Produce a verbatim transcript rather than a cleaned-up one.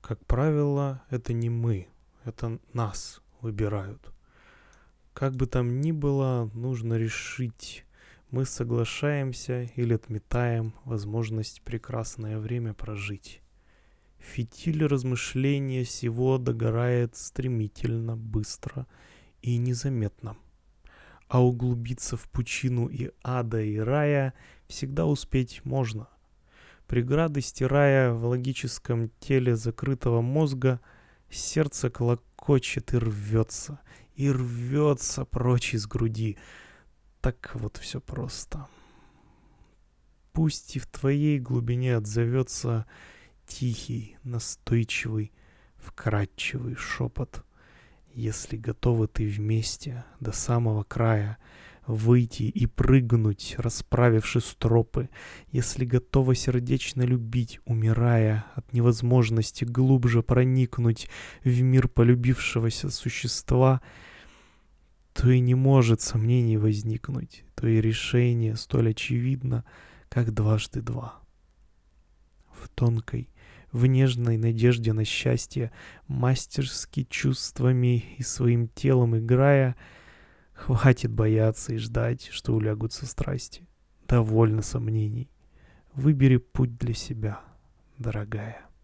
Как правило, это не мы, это нас выбирают. Как бы там ни было, нужно решить, мы соглашаемся или отметаем возможность прекрасное время прожить. Фитиль размышления всего догорает стремительно, быстро и незаметно. А углубиться в пучину и ада, и рая всегда успеть можно. Преграды стирая в логическом теле закрытого мозга, сердце клокочет и рвется, и рвется прочь из груди. Так вот все просто. Пусть и в твоей глубине отзовется тихий, настойчивый, вкрадчивый шепот. Если готовы ты вместе до самого края выйти и прыгнуть, расправивши стропы, если готова сердечно любить, умирая от невозможности глубже проникнуть в мир полюбившегося существа, то и не может сомнений возникнуть, то и решение столь очевидно, как дважды два. В тонкой, в нежной надежде на счастье, мастерски чувствами и своим телом играя, хватит бояться и ждать, что улягутся страсти. Довольно сомнений. Выбери путь для себя, дорогая.